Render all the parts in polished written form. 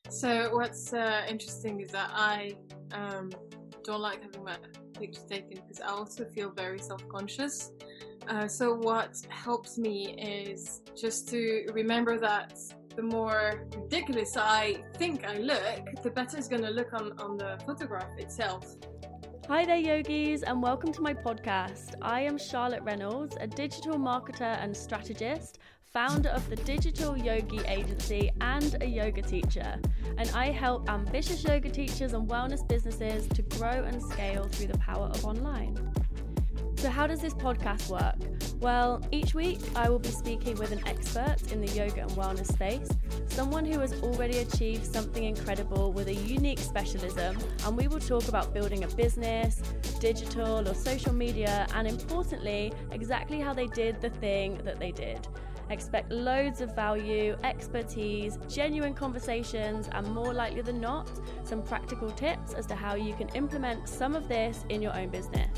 So what's interesting is that I don't like having my pictures taken because I also feel very self-conscious. So what helps me is just to remember that the more ridiculous I think I look, the better it's going to look on the photograph itself. Hi there, yogis, and welcome to my podcast. I am Charlotte Reynolds, a digital marketer and strategist, founder of the Digital Yogi Agency and a yoga teacher. And I help ambitious yoga teachers and wellness businesses to grow and scale through the power of online. So how does this podcast work? Well, each week I will be speaking with an expert in the yoga and wellness space, someone who has already achieved something incredible with a unique specialism, and we will talk about building a business, digital or social media, and importantly, exactly how they did the thing that they did. Expect loads of value, expertise, genuine conversations, and more likely than not, some practical tips as to how you can implement some of this in your own business.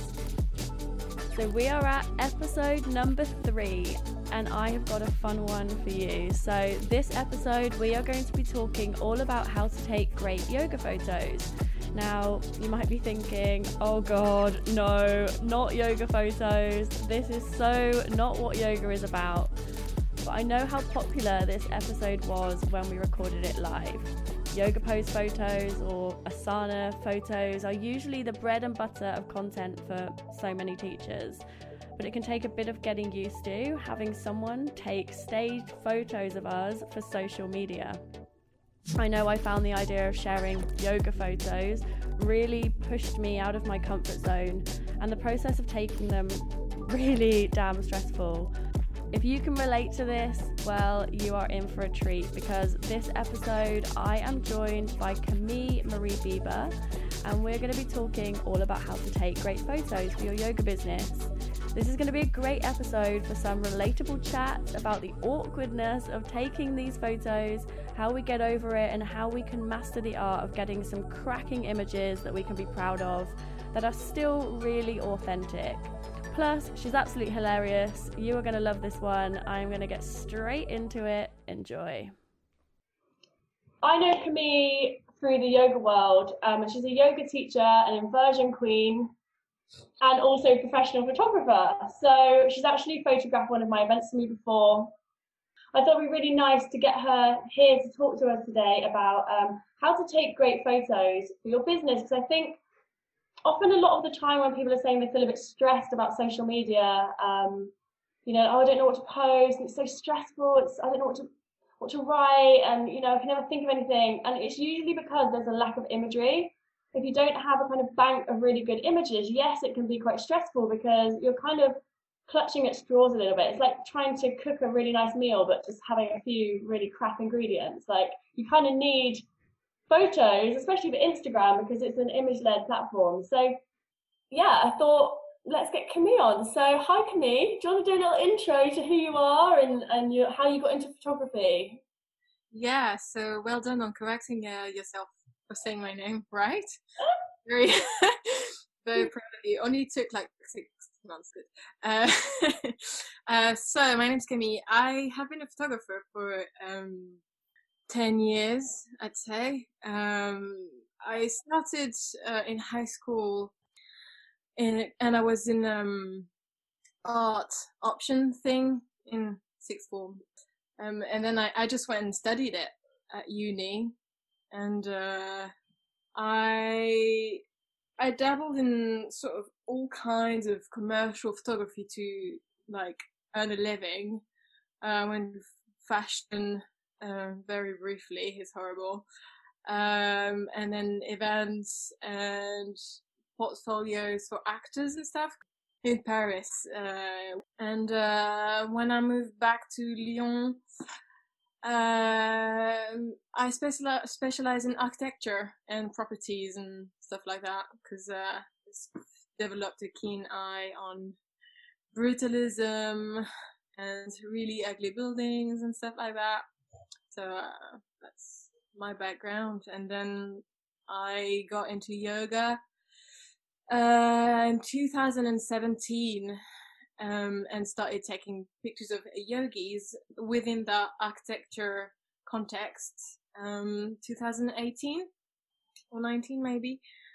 So we are at episode number 3, and I have got a fun one for you. So this episode, we are going to be talking all about how to take great yoga photos. Now, you might be thinking, oh God, no, not yoga photos. This is so not what yoga is about. But I know how popular this episode was when we recorded it live. Yoga pose photos or asana photos are usually the bread and butter of content for so many teachers, but it can take a bit of getting used to having someone take staged photos of us for social media. I know I found the idea of sharing yoga photos really pushed me out of my comfort zone, and the process of taking them really damn stressful. If you can relate to this, well, you are in for a treat, because this episode I am joined by Camille Marie Bieber, and we're going to be talking all about how to take great photos for your yoga business. This is going to be a great episode for some relatable chats about the awkwardness of taking these photos, how we get over it, and how we can master the art of getting some cracking images that we can be proud of that are still really authentic. Plus, she's absolutely hilarious. You are going to love this one. I'm going to get straight into it. Enjoy. I know Camille through the yoga world. She's a yoga teacher, an inversion queen, and also a professional photographer. So she's actually photographed one of my events for me before. I thought it would be really nice to get her here to talk to us today about how to take great photos for your business, because I think often a lot of the time when people are saying they feel a bit stressed about social media, oh, I don't know what to post, and it's so stressful, I don't know what to write, and I can never think of anything. And it's usually because there's a lack of imagery. If you don't have a kind of bank of really good images, yes, it can be quite stressful because you're kind of clutching at straws a little bit. It's like trying to cook a really nice meal but just having a few really crap ingredients. Like, you kind of need photos, especially for Instagram, because it's an image-led platform. So yeah, I thought, let's get Camille on. So hi Camille, do you want to do a little intro to who you are and how you got into photography? Yeah, so well done on correcting yourself for saying my name right. Very very proud of you. Only took like 6 months. So my name's Camille. I have been a photographer for 10 years, I'd say. I started in high school and I was in art option thing in 6th form. And then I just went and studied it at uni, and I dabbled in sort of all kinds of commercial photography to like earn a living. When fashion, very briefly, is horrible. And then events and portfolios for actors and stuff in Paris. And when I moved back to Lyon, I specialize in architecture and properties and stuff like that, because I developed a keen eye on brutalism and really ugly buildings and stuff like that. So that's my background. And then I got into yoga in 2017, and started taking pictures of yogis within the architecture context. 2018 or 19 maybe.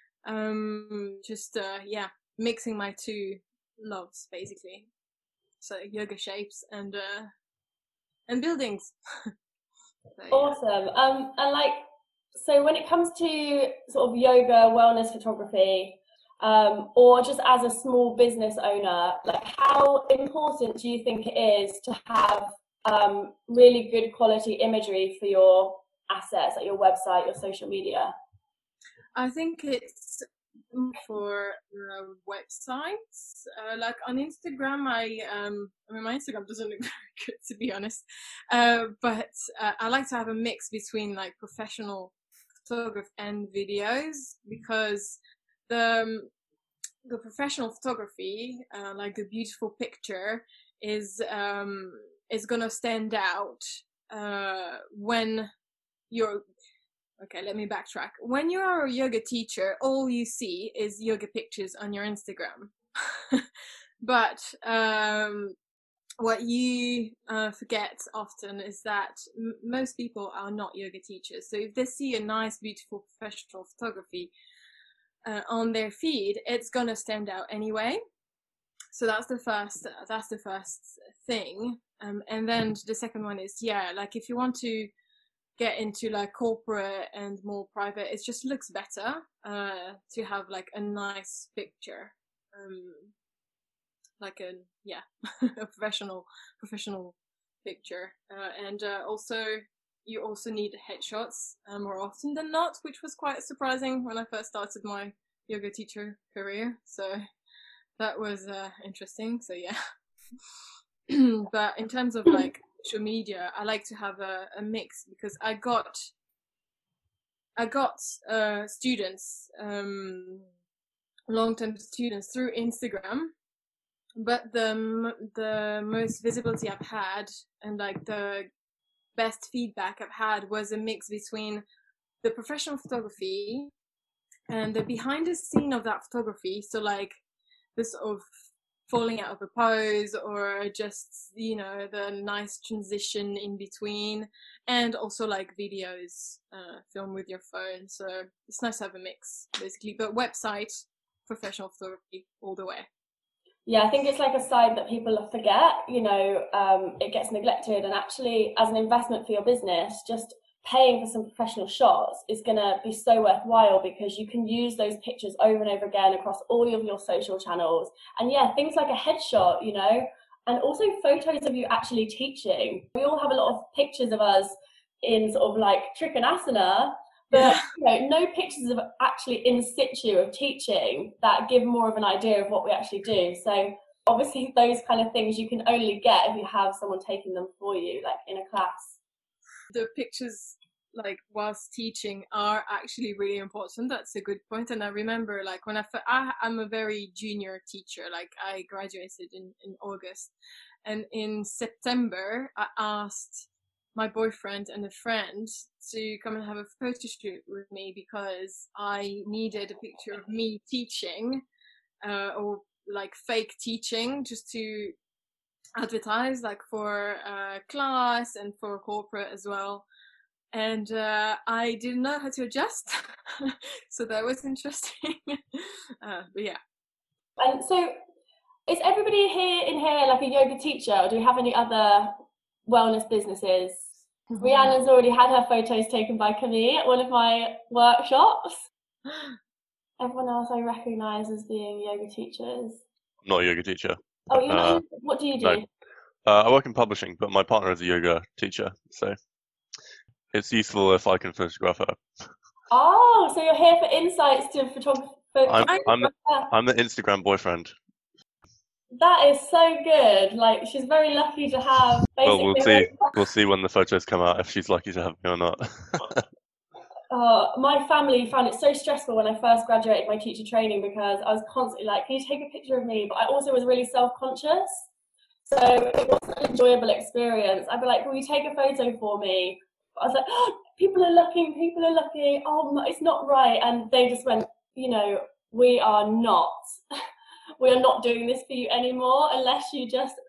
Mixing my two loves basically. So yoga shapes and buildings. So, yeah. Awesome. And like, so when it comes to sort of yoga, wellness photography, or just as a small business owner, like how important do you think it is to have really good quality imagery for your assets, like your website, your social media? I think it's for websites. Like on Instagram, my Instagram doesn't look very good, to be honest. But I like to have a mix between like professional photography and videos, because the professional photography, like the beautiful picture, is gonna stand out when you're. Okay, let me backtrack. When you are a yoga teacher, all you see is yoga pictures on your Instagram. But what you forget often is that most people are not yoga teachers. So if they see a nice, beautiful professional photography on their feed, it's gonna stand out anyway. So that's the first thing. And then the second one is, like if you want to get into like corporate and more private, it just looks better to have like a nice picture, like a a professional picture, and also you also need headshots more often than not, which was quite surprising when I first started my yoga teacher career. So that was interesting. So yeah. But in terms of like social media, I like to have a mix, because I got students, long-term students through Instagram, but the most visibility I've had and like the best feedback I've had was a mix between the professional photography and the behind the scene of that photography. So like the sort of falling out of a pose, or just, you know, the nice transition in between, and also like videos filmed with your phone. So it's nice to have a mix basically, but website, professional photography all the way. Yeah, I think it's like a side that people forget, you know, it gets neglected, and actually as an investment for your business, just paying for some professional shots is going to be so worthwhile, because you can use those pictures over and over again across all of your social channels. And yeah, things like a headshot, you know, and also photos of you actually teaching. We all have a lot of pictures of us in sort of like Trikonasana, but you know, no pictures of actually in situ of teaching that give more of an idea of what we actually do. So obviously those kind of things you can only get if you have someone taking them for you, like in a class. The pictures like whilst teaching are actually really important. That's a good point. And I remember like when I'm a very junior teacher, like I graduated in August, and in September I asked my boyfriend and a friend to come and have a photo shoot with me, because I needed a picture of me teaching, or like fake teaching, just to advertise like for class and for corporate as well. And I didn't know how to adjust. So that was interesting. But yeah. And so is everybody in here like a yoga teacher, or do you have any other wellness businesses? Mm-hmm. Rhiannon's already had her photos taken by Camille at one of my workshops. Everyone else I recognise as being yoga teachers. I'm not a yoga teacher. Oh, you're not? What do you do? No. I work in publishing, but my partner is a yoga teacher, so it's useful if I can photograph her. Oh, so you're here for insights to photography. I'm the Instagram boyfriend. That is so good. Like, she's very lucky to have. Well, we'll see when the photos come out if she's lucky to have me or not. My family found it so stressful when I first graduated my teacher training, because I was constantly like, can you take a picture of me? But I also was really self-conscious. So it wasn't an enjoyable experience. I'd be like, will you take a photo for me? But I was like, oh, people are looking. Oh, it's not right. And they just went, you know, we are not doing this for you anymore unless you just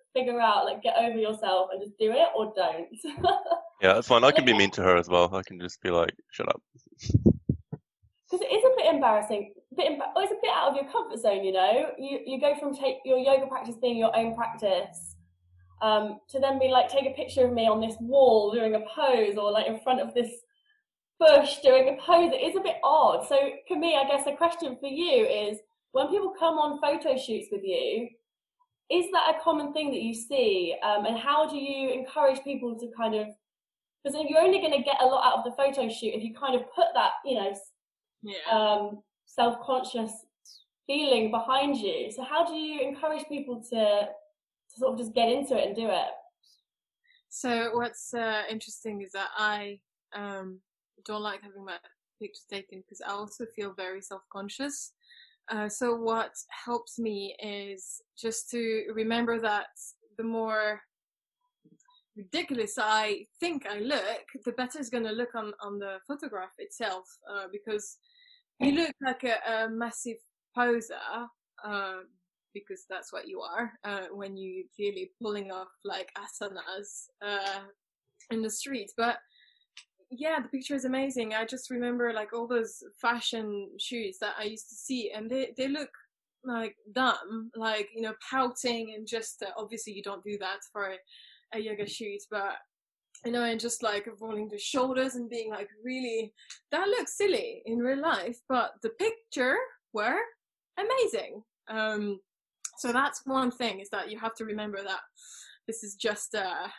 figure out, like, get over yourself and just do it or don't. Yeah, that's fine. I can be mean to her as well. I can just be like, shut up. Because it is a bit embarrassing. It's a bit out of your comfort zone, you know. You go from your yoga practice being your own practice to then be like, take a picture of me on this wall doing a pose, or like in front of this bush doing a pose. It is a bit odd. So for me, I guess the question for you is, when people come on photo shoots with you, is that a common thing that you see? And how do you encourage people to kind of, because you're only going to get a lot out of the photo shoot if you kind of put that, you know, self-conscious feeling behind you. So how do you encourage people to sort of just get into it and do it? So what's interesting is that I don't like having my pictures taken because I also feel very self-conscious. So what helps me is just to remember that the more ridiculous I think I look, the better it's going to look on the photograph itself, because you look like a massive poser, because that's what you are when you clearly pulling off like asanas in the street. But yeah, the picture is amazing. I just remember like all those fashion shoots that I used to see, and they look like dumb, like, you know, pouting and just obviously you don't do that for a yoga shoot, but you know, and just like rolling the shoulders and being like, really, that looks silly in real life, but the picture were amazing. So that's one thing, is that you have to remember that this is just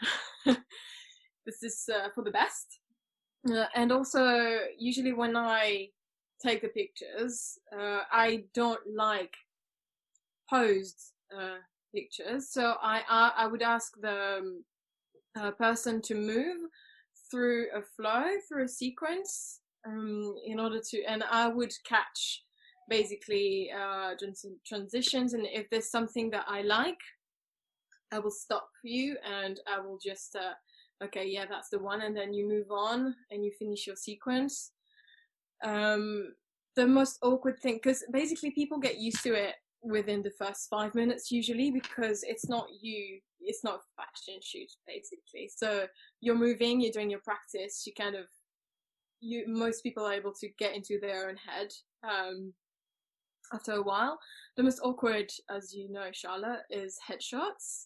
this is for the best. And also, usually when I take the pictures, I don't like posed pictures, so I would ask the person to move through a flow, through a sequence, in order to, and I would catch basically transitions, and if there's something that I like, I will stop you and I will just okay, yeah, that's the one, and then you move on and you finish your sequence. The most awkward thing, because basically people get used to it within the first 5 minutes usually, because it's not a fashion shoot basically. So you're moving, you're doing your practice, most people are able to get into their own head after a while. The most awkward, as you know, Charlotte, is headshots.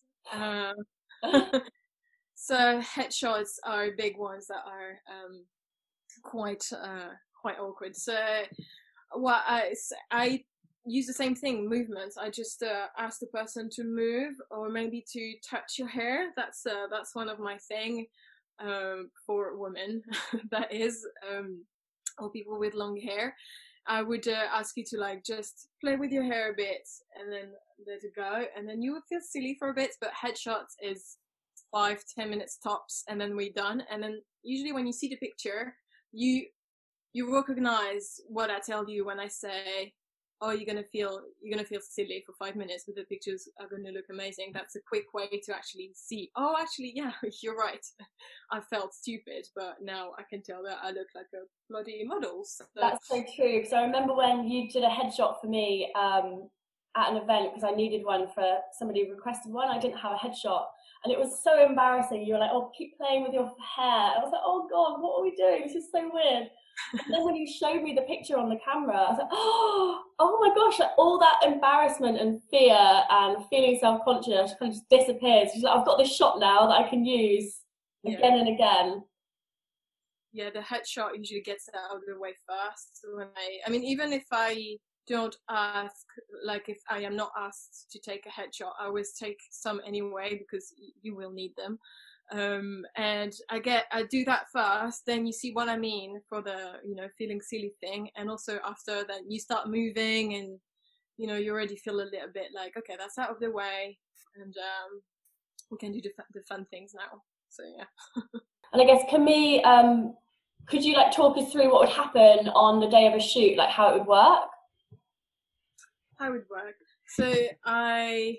So headshots are big ones that are quite awkward. So what I use the same thing, movements. I just ask the person to move, or maybe to touch your hair. That's one of my thing for women. That is, or people with long hair. I would ask you to like just play with your hair a bit and then let it go, and then you would feel silly for a bit. But headshots is 5-10 minutes tops, and then we're done. And then usually when you see the picture, you recognize what I tell you when I say, oh, you're gonna feel silly for 5 minutes, but the pictures are gonna look amazing. That's a quick way to actually see, oh, actually, yeah, you're right. I felt stupid, but now I can tell that I look like a bloody model. So. That's so true. Because I remember when you did a headshot for me at an event, because I needed one for somebody who requested one. I didn't have a headshot, and it was so embarrassing. You were like, oh, keep playing with your hair. I was like, oh God, what are we doing? This is so weird. And then when you showed me the picture on the camera, I was like, oh my gosh, like all that embarrassment and fear and feeling self-conscious kind of just disappeared. She's like, I've got this shot now that I can use again and again. Yeah, the headshot usually gets out of the way first. When I mean, even if I don't ask, like if I am not asked to take a headshot, I always take some anyway, because you will need them. And I do that first, then you see what I mean for the, you know, feeling silly thing. And also after that, you start moving and, you know, you already feel a little bit like, okay, that's out of the way, and we can do the fun things now. So yeah. And I guess, could you like talk us through what would happen on the day of a shoot, like how it would work? How it would work. So I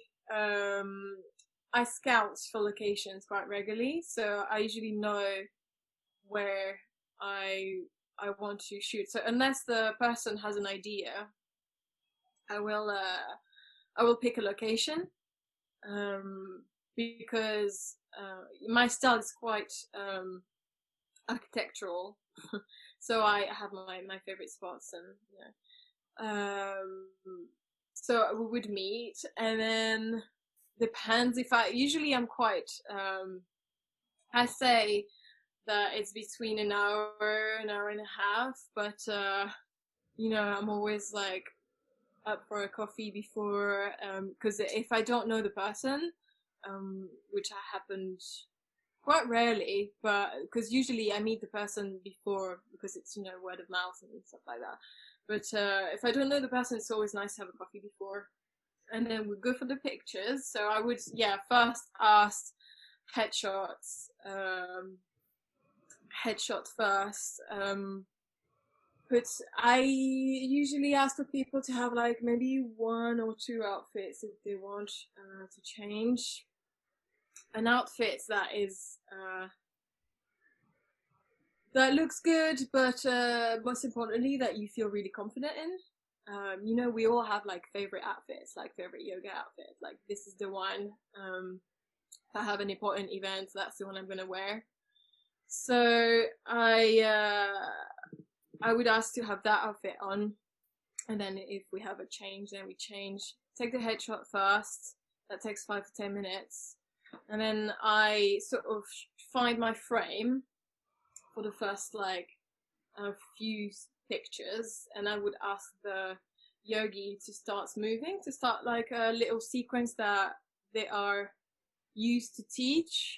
scout for locations quite regularly, so I usually know where I want to shoot. So unless the person has an idea, I will pick a location. because my style is quite architectural. So I have my favorite spots, and so we would meet, and then depends if usually I'm quite I say that it's between an hour and a half, but I'm always like up for a coffee before, because if I don't know the person, which happened quite rarely, but because usually I meet the person before, because it's word of mouth and stuff like that. But if I don't know the person, it's always nice to have a coffee before, and then we go for the pictures. So I would first ask headshots, headshot first. But I usually ask for people to have like maybe 1 or 2 outfits if they want to change. An outfit that is that looks good, but most importantly that you feel really confident in. We all have like favorite outfits, like favorite yoga outfits. Like this is the one. If I have an important event, that's the one I'm gonna wear. So I would ask to have that outfit on, and then if we have a change, then we change. Take the headshot first. That takes 5 to 10 minutes. And then I sort of find my frame for the first few pictures, and I would ask the yogi to start moving, to start like a little sequence that they are used to teach,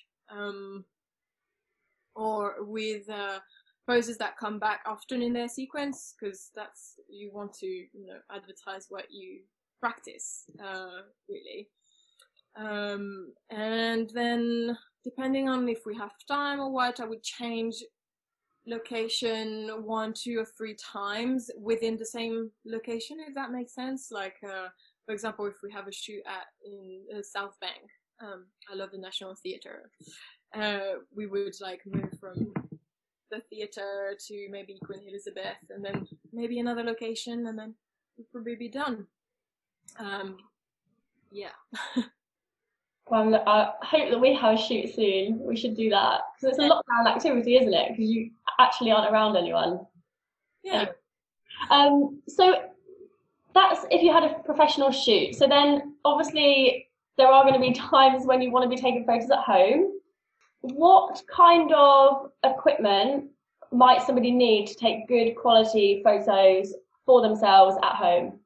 or with poses that come back often in their sequence, because that's, you want to advertise what you practice, really. And then depending on if we have time or what, I would change location 1, 2, or 3 times within the same location, if that makes sense. Like for example, if we have a shoot in South Bank, I love the National Theatre, we would like move from the theatre to maybe Queen Elizabeth, and then maybe another location, and then we'll probably be done. Well, I hope that we have a shoot soon. We should do that, because it's a lockdown activity, isn't it? Because you actually aren't around anyone. Yeah. Anyway. So that's if you had a professional shoot. So then obviously there are going to be times when you want to be taking photos at home. What kind of equipment might somebody need to take good quality photos for themselves at home?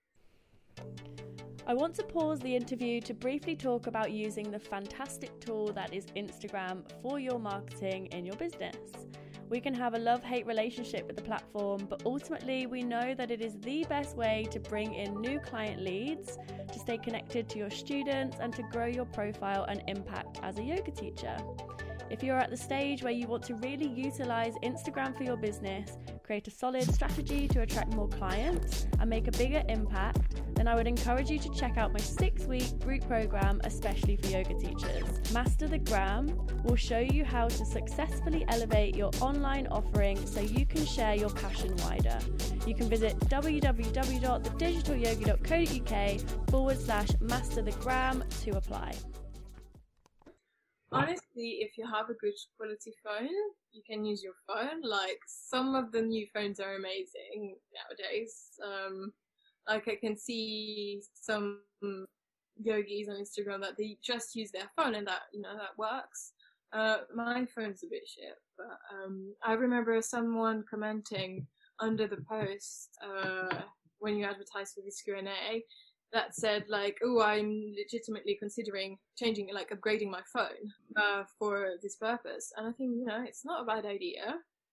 I want to pause the interview to briefly talk about using the fantastic tool that is Instagram for your marketing in your business. We can have a love-hate relationship with the platform, but ultimately we know that it is the best way to bring in new client leads, to stay connected to your students, and to grow your profile and impact as a yoga teacher. If you're at the stage where you want to really utilize Instagram for your business, create a solid strategy to attract more clients, and make a bigger impact, then I would encourage you to check out my 6-week group program, especially for yoga teachers. Master the Gram will show you how to successfully elevate your online offering so you can share your passion wider. You can visit www.thedigitalyogi.co.uk/masterthegram to apply. Honestly, if you have a good quality phone, you can use your phone. Like, some of the new phones are amazing nowadays. Like, I can see some yogis on Instagram that they just use their phone, and that works. My phone's a bit shit, but I remember someone commenting under the post when you advertise for this Q&A, that said like, oh, I'm legitimately considering changing, like upgrading my phone for this purpose. And I think, it's not a bad idea.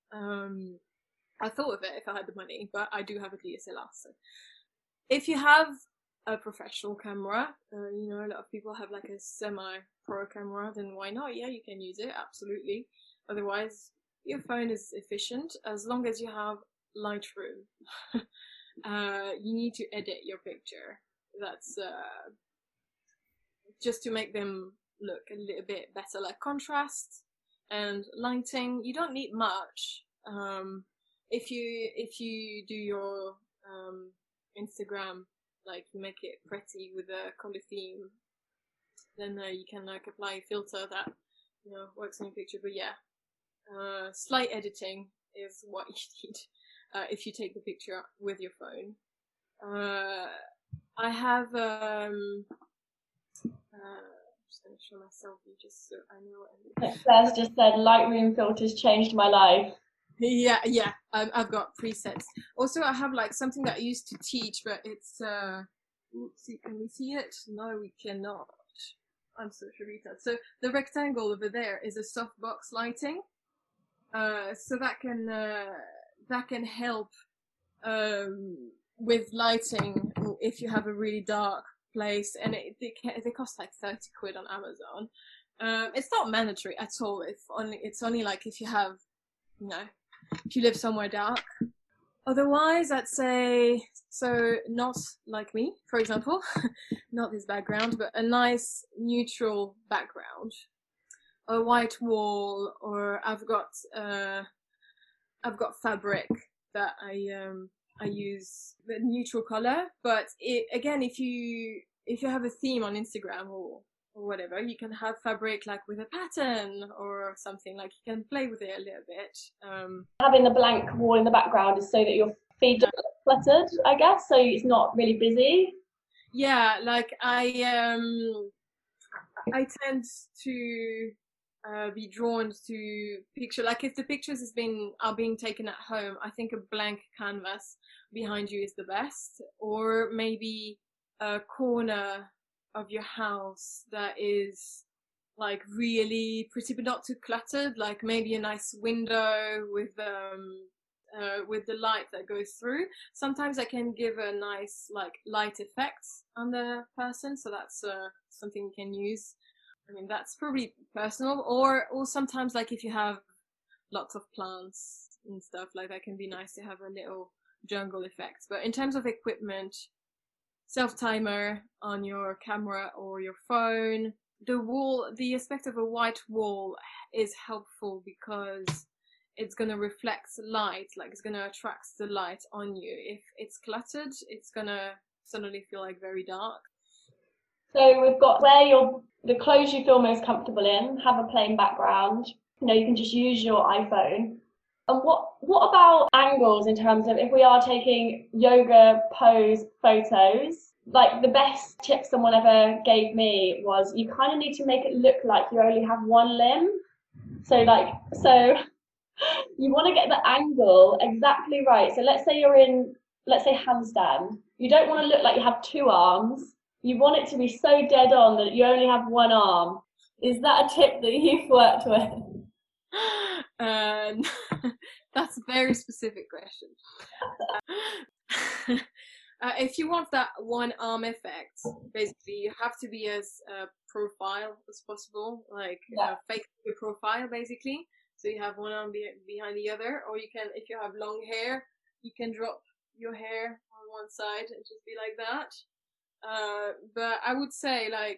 I thought of it if I had the money, but I do have a DSLR. So if you have a professional camera, a lot of people have like a semi-pro camera, then why not? Yeah, you can use it, absolutely. Otherwise, your phone is efficient as long as you have Lightroom. You need to edit your picture. That's just to make them look a little bit better, like contrast and lighting. You don't need much. If you do your Instagram, like you make it pretty with a color theme, then you can like apply a filter that works on your picture. But yeah, slight editing is what you need if you take the picture with your phone. I have I'm just going to show myself just so I know. Claire's just said Lightroom filters changed my life. Yeah. I've got presets. Also, I have like something that I used to teach, but it's oopsie, can we see it? No, we cannot. I'm such a retard. So the rectangle over there is a softbox lighting. So that can help with lighting if you have a really dark place, and they cost like 30 quid on Amazon. It's not mandatory at all. It's only like if you have, if you live somewhere dark. Otherwise, I'd say, so not like me, for example, not this background, but a nice neutral background, a white wall, or I've got fabric that I use the neutral color. But again, if you have a theme on Instagram or whatever, you can have fabric like with a pattern or something, like you can play with it a little bit. Having the blank wall in the background is so that your feed doesn't look cluttered, I guess, so it's not really busy. Yeah, like I tend to be drawn to picture, like if the pictures are being taken at home, I think a blank canvas behind you is the best, or maybe a corner of your house that is like really pretty but not too cluttered, like maybe a nice window with the light that goes through. Sometimes I can give a nice like light effect on the person, so that's something you can use. I mean, that's probably personal, or sometimes like if you have lots of plants and stuff, like that can be nice to have a little jungle effect. But in terms of equipment, self-timer on your camera or your phone. The aspect of a white wall is helpful because it's going to reflect light, like it's going to attract the light on you. If it's cluttered, it's going to suddenly feel like very dark. So we've got the clothes you feel most comfortable in, have a plain background. You can just use your iPhone. And what about angles in terms of if we are taking yoga pose photos? Like the best tip someone ever gave me was you kind of need to make it look like you only have one limb. So you want to get the angle exactly right. So let's say handstand. You don't want to look like you have two arms. You want it to be so dead on that you only have one arm. Is that a tip that you've worked with? That's a very specific question. If you want that one arm effect, basically you have to be as profile as possible, like fake your profile basically. So you have one arm behind the other, or you can, if you have long hair, you can drop your hair on one side and just be like that. But I would say like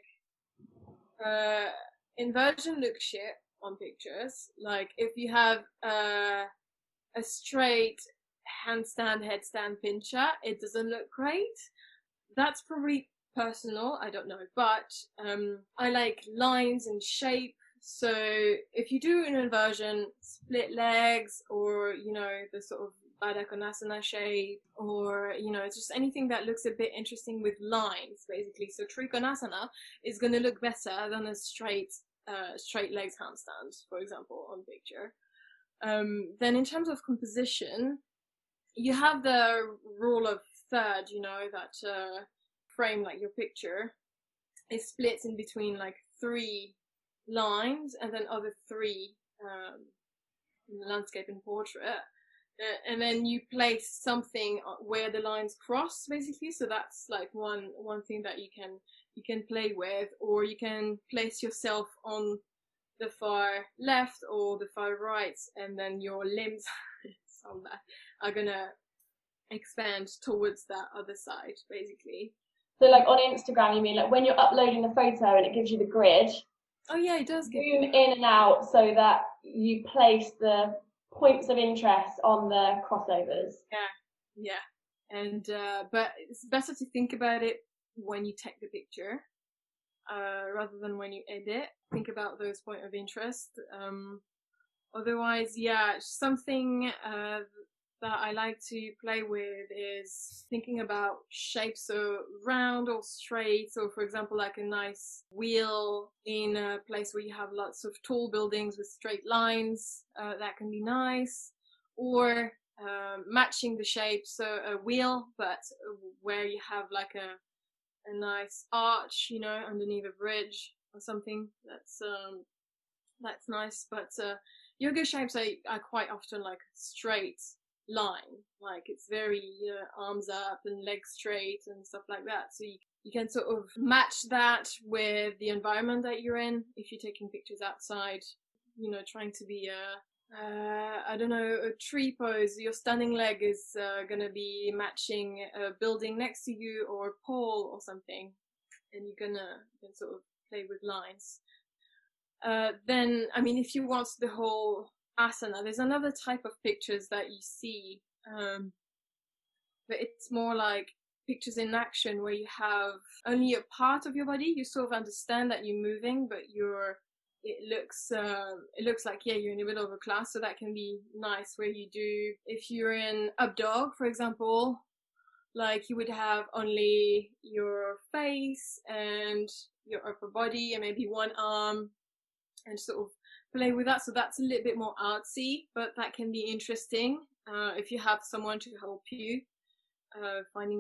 inversion looks shit on pictures. Like if you have a straight handstand, headstand pincher, it doesn't look great. That's probably personal, I don't know. But I like lines and shape. So if you do an inversion, split legs, or the sort of Baddha Konasana shape, or just anything that looks a bit interesting with lines, basically. So Trikonasana is going to look better than a straight legs handstand, for example, on picture. Then in terms of composition, you have the rule of third, that frame, like your picture is split in between like 3 lines, and then other 3 landscape and portrait. And then you place something where the lines cross, basically. So that's like one thing that you can play with, or you can place yourself on the far left or the far right, and then your limbs are gonna expand towards that other side, basically. So like on Instagram, you mean like when you're uploading the photo and it gives you the grid? Oh yeah, it does. Zoom in and out so that you place the points of interest on the crossovers. Yeah. And but it's better to think about it when you take the picture. rather than when you edit. Think about those point of interest. Otherwise, yeah, something that I like to play with is thinking about shapes, so round or straight. So, for example, like a nice wheel in a place where you have lots of tall buildings with straight lines, that can be nice. Or matching the shape, so a wheel, but where you have like a nice arch, you know, underneath a bridge or something. That's nice. But yoga shapes are quite often like straight line, like it's very arms up and legs straight and stuff like that. So you can sort of match that with the environment that you're in. If you're taking pictures outside, you know, trying to be I don't know, a tree pose, your standing leg is gonna be matching a building next to you or a pole or something, and you can sort of play with lines. Then, I mean, if you want the whole asana, there's another type of pictures that you see, but it's more like pictures in action where you have only a part of your body. You sort of understand that you're moving, but it looks like, yeah, you're in the middle of a class. So that can be nice, where you do, if you're in up dog, for example, like you would have only your face and your upper body and maybe one arm, and sort of play with that. So that's a little bit more artsy, but that can be interesting if you have someone to help you finding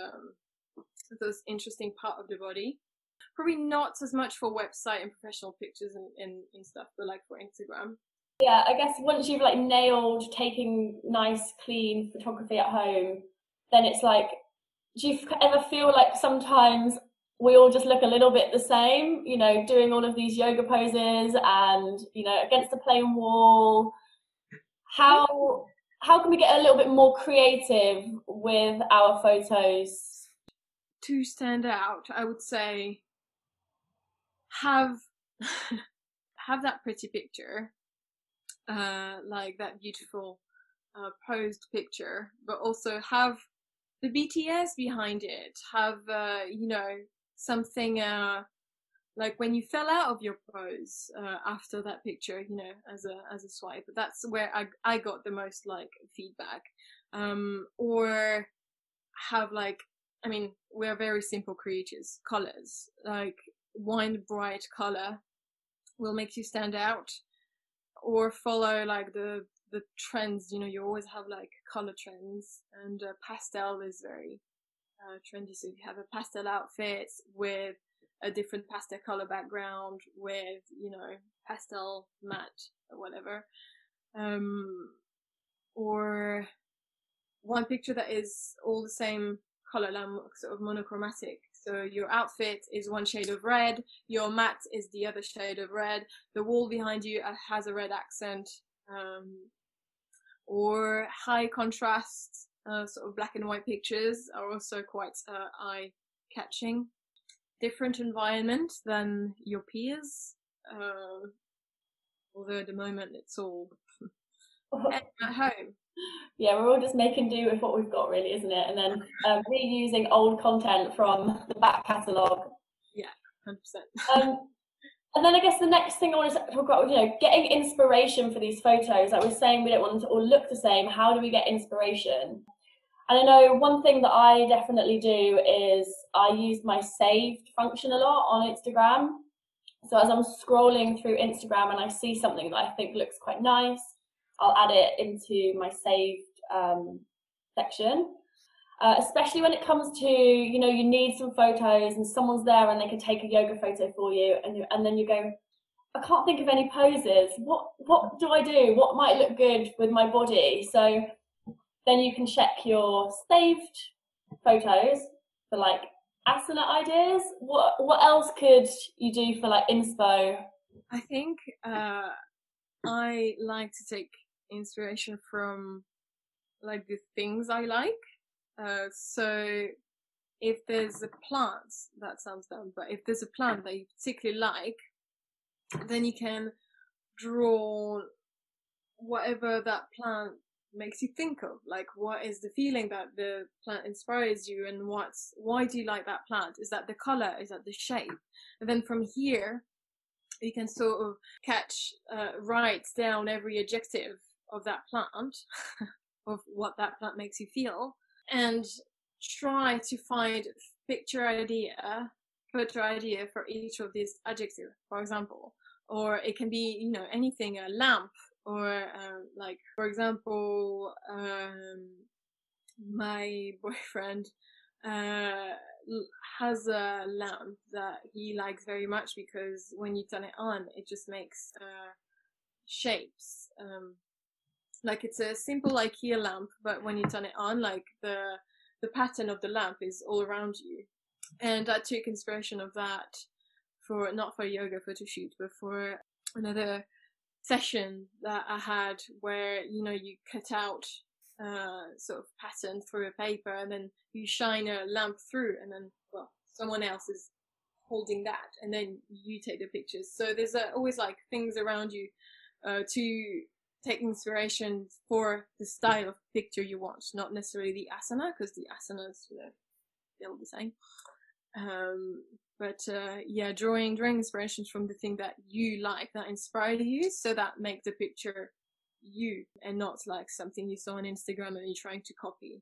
those interesting part of the body. Probably not as much for website and professional pictures and stuff, but like for Instagram. Yeah, I guess once you've like nailed taking nice, clean photography at home, then it's like, do you ever feel like sometimes we all just look a little bit the same, you know, doing all of these yoga poses and, you know, against a plain wall? How can we get a little bit more creative with our photos? To stand out, I would say have that pretty picture, like that beautiful posed picture, but also have the BTS behind it. Have you know, something like when you fell out of your pose after that picture, you know, as a swipe. But that's where I got the most like feedback. Or have like, I mean, we're very simple creatures. Colors, like wine bright color will make you stand out. Or follow like the trends, you know, you always have like color trends, and pastel is very trendy. So if you have a pastel outfit with a different pastel color background with, you know, pastel matte or whatever, or one picture that is all the same color, like sort of monochromatic. So your outfit is one shade of red, your mat is the other shade of red, the wall behind you has a red accent, or high contrast, sort of black and white pictures are also quite eye-catching. Different environment than your peers, although at the moment it's all at home. Yeah, we're all just making do with what we've got, really, isn't it? And then reusing old content from the back catalogue. Yeah, 100%. And then I guess the next thing I want to talk about, you know, getting inspiration for these photos. Like we're saying, we don't want them to all look the same. How do we get inspiration? And I know one thing that I definitely do is I use my saved function a lot on Instagram. So as I'm scrolling through Instagram and I see something that I think looks quite nice, I'll add it into my saved section. Especially when it comes to, you know, you need some photos and someone's there and they can take a yoga photo for you, and then you go, I can't think of any poses. What do I do? What might look good with my body? So then you can check your saved photos for like asana ideas. What else could you do for like inspo? I think I like to take inspiration from like the things I like. So if there's a plant, that sounds dumb, but if there's a plant that you particularly like, then you can draw whatever that plant makes you think of. Like, what is the feeling that the plant inspires you, and why do you like that plant? Is that the color? Is that the shape? And then from here, you can sort of write down every adjective of that plant, of what that plant makes you feel, and try to find photo idea for each of these adjectives, for example. Or it can be, you know, anything, a lamp, or like, for example, my boyfriend has a lamp that he likes very much, because when you turn it on, it just makes shapes. Like, it's a simple IKEA lamp, but when you turn it on, like the pattern of the lamp is all around you. And I took inspiration of that not for a yoga photo shoot, but for another session that I had, where, you know, you cut out sort of pattern through a paper, and then you shine a lamp through, and then, well, someone else is holding that, and then you take the pictures. So there's always like things around you to take inspiration for the style of picture you want, not necessarily the asana, because the asanas, you know, they're all the same. But drawing inspirations from the thing that you like, that inspired you, so that make the picture you, and not like something you saw on Instagram and you're trying to copy.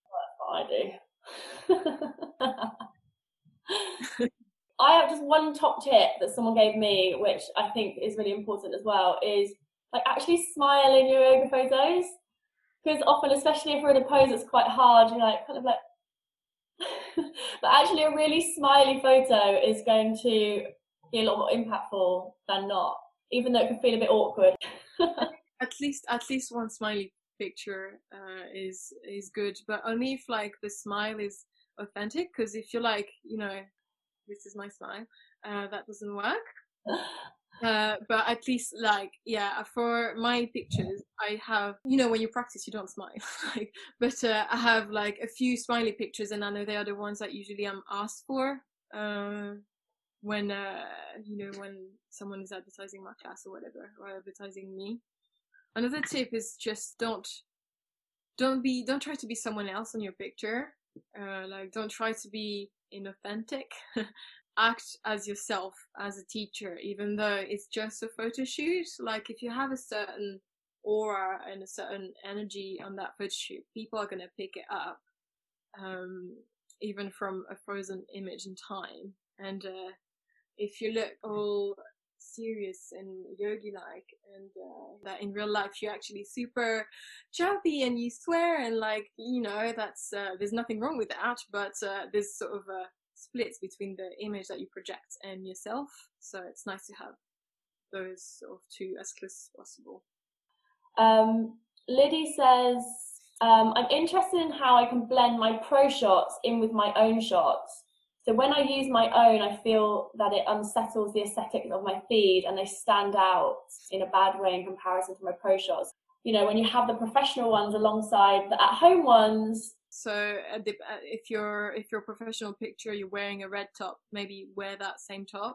That's what I do. I have just one top tip that someone gave me, which I think is really important as well, is like actually smile in your yoga photos, because often, especially if we're in a pose that's quite hard, you're like kind of like but actually a really smiley photo is going to be a lot more impactful than not, even though it can feel a bit awkward. at least one smiley picture is good, but only if like the smile is authentic, because if you're like, you know, this is my smile, that doesn't work. But at least, like, yeah, for my pictures, I have, you know, when you practice, you don't smile, like, but I have like a few smiley pictures, and I know they are the ones that usually I'm asked for when you know, when someone is advertising my class or whatever, or advertising me. Another tip is just don't try to be someone else on your picture. Like, don't try to be inauthentic. Act as yourself as a teacher, even though it's just a photo shoot. Like, if you have a certain aura and a certain energy on that photo shoot, people are going to pick it up, even from a frozen image in time. And if you look all serious and yogi-like, and that in real life you're actually super chirpy and you swear, and like, you know, that's there's nothing wrong with that, but there's sort of a splits between the image that you project and yourself, so it's nice to have those sort of two as close as possible. Liddy says, I'm interested in how I can blend my pro shots in with my own shots. So when I use my own, I feel that it unsettles the aesthetics of my feed, and they stand out in a bad way in comparison to my pro shots. You know, when you have the professional ones alongside the at-home ones. So if your professional picture, you're wearing a red top, maybe wear that same top.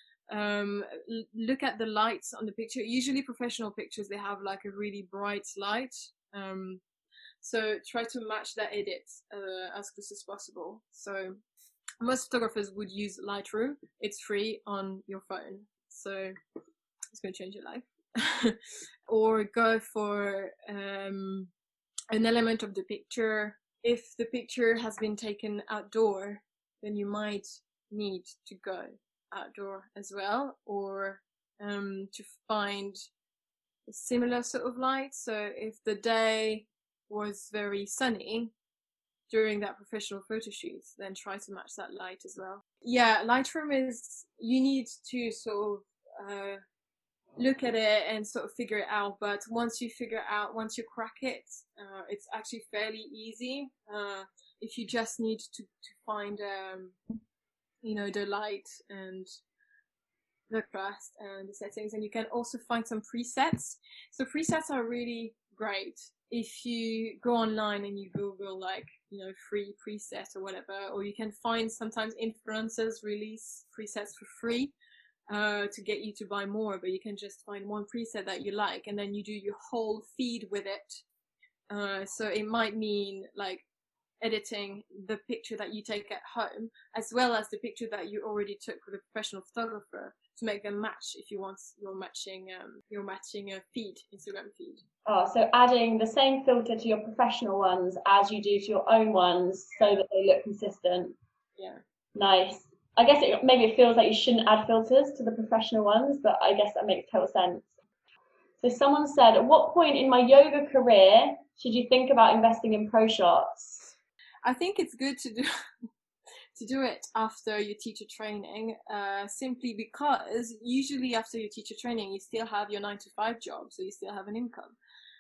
Look at the lights on the picture. Usually professional pictures, they have like a really bright light. So try to match that edit as close as possible. So most photographers would use Lightroom. It's free on your phone, so it's going to change your life. Or go for an element of the picture. If the picture has been taken outdoor, then you might need to go outdoor as well, or to find a similar sort of light. So if the day was very sunny during that professional photo shoot, then try to match that light as well. Yeah, Lightroom is, you need to sort of look at it and sort of figure it out, but once you crack it, it's actually fairly easy. If you just need to find you know, the light and the contrast and the settings, and you can also find some presets. So presets are really great. If you go online and you Google, like, you know, free preset or whatever, or you can find sometimes influencers release presets for free to get you to buy more, but you can just find one preset that you like, and then you do your whole feed with it. So it might mean like editing the picture that you take at home as well as the picture that you already took with a professional photographer to make them match if you want your matching a feed, Instagram feed. Oh, so adding the same filter to your professional ones as you do to your own ones so that they look consistent. Yeah. Nice. I guess maybe it feels like you shouldn't add filters to the professional ones, but I guess that makes total sense. So someone said, at what point in my yoga career should you think about investing in pro shots? I think it's good to do it after your teacher training, simply because usually after your teacher training you still have your 9-to-5 job, so you still have an income.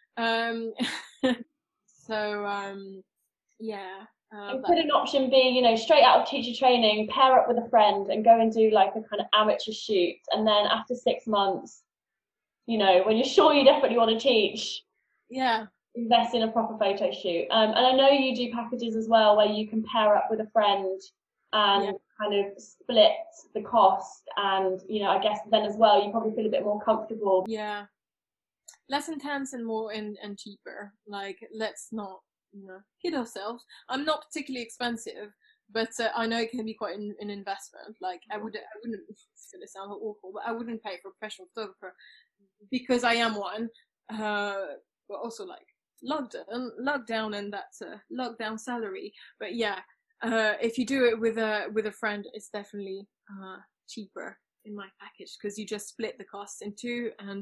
Could an option be, straight out of teacher training, pair up with a friend and go and do like a kind of amateur shoot, and then after 6 months, when you're sure you definitely want to teach, invest in a proper photo shoot. And I know you do packages as well where you can pair up with a friend and kind of split the cost, and I guess then as well you probably feel a bit more comfortable. Yeah, less intense and more and cheaper. Like, let's not kid ourselves. I'm not particularly expensive, but I know it can be quite an investment. Like I wouldn't, it's gonna sound awful, but I wouldn't pay for a professional photographer because I am one, but also like lockdown and that's a lockdown salary. But yeah, if you do it with a friend, it's definitely cheaper in my package because you just split the cost in two. And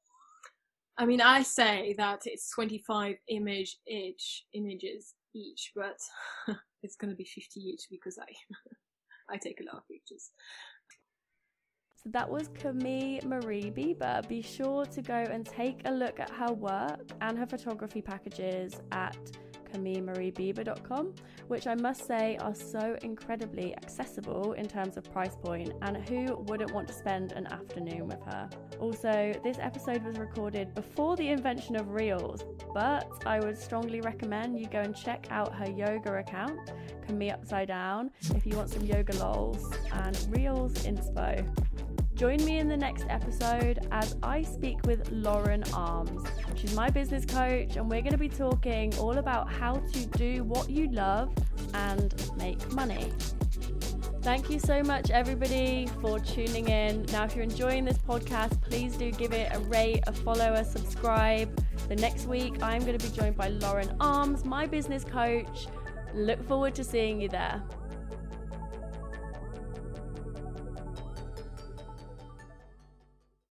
I mean, I say that it's 25 images each, but it's going to be 50 each because I take a lot of pictures. So that was Camille Marie Bieber. Be sure to go and take a look at her work and her photography packages at CamilleMarieBieber.com, which I must say are so incredibly accessible in terms of price point, and who wouldn't want to spend an afternoon with her? Also, this episode was recorded before the invention of Reels, but I would strongly recommend you go and check out her yoga account, Camille Upside Down, if you want some yoga lols and Reels inspo. Join me in the next episode as I speak with Lauren Arms. She's my business coach, and we're going to be talking all about how to do what you love and make money. Thank you so much, everybody, for tuning in. Now, if you're enjoying this podcast, please do give it a rate, a follow, a subscribe. So next week, I'm going to be joined by Lauren Arms, my business coach. Look forward to seeing you there.